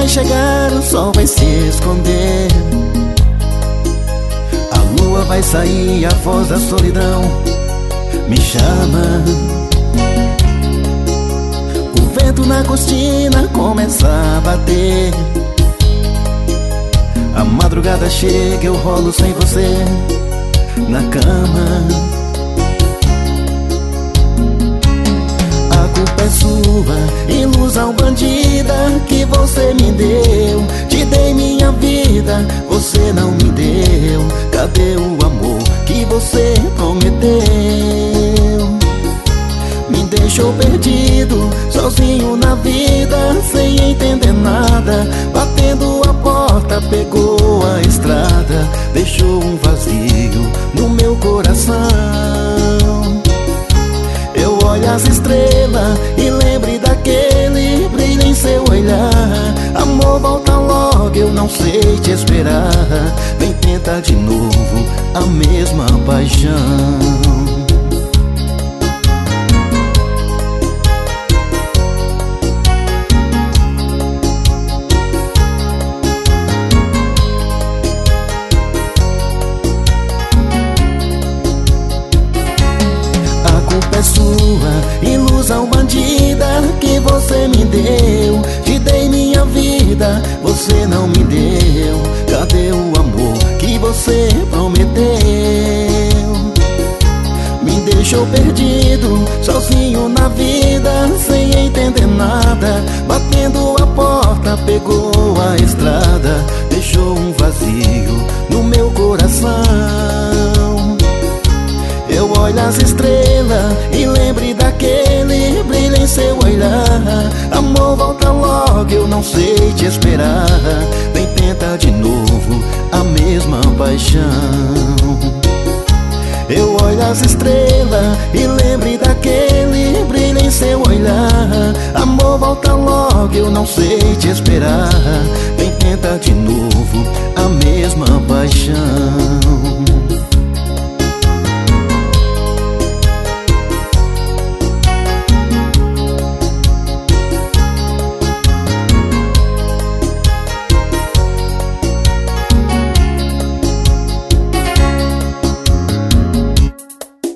vai chegar, o sol vai se esconder, a lua vai sair, a voz da solidão me chama. O vento na cortina começa a bater, a madrugada chega, eu rolo sem você na cama. A culpa é sua, ilusão bandida que você me deu. Te dei minha vida, você não me deu. Cadê o amor que você prometeu? Me deixou perdido, sozinho na vida, sem entender nada. Batendo a porta, pegou a estrada, deixou um vazio no meu coração. Eu olho as estrelas e lembre daquele brilho em seu olhar. Amor, volta logo, eu não sei te esperar. Vem tentar de novo a mesma paixão. É sua, ilusão bandida que você me deu. Te dei minha vida, você não me deu. Cadê o amor que você prometeu? Me deixou perdido, sozinho na vida, sem entender nada. Batendo a porta, pegou a estrada, deixou um vazio no meu coração. Eu olho as estrelas e lembre daquele brilho em seu olhar. Amor, volta logo, eu não sei te esperar. Vem tentar de novo a mesma paixão. Eu olho as estrelas e lembre daquele brilho em seu olhar. Amor, volta logo, eu não sei te esperar. Vem tentar de novo a mesma paixão.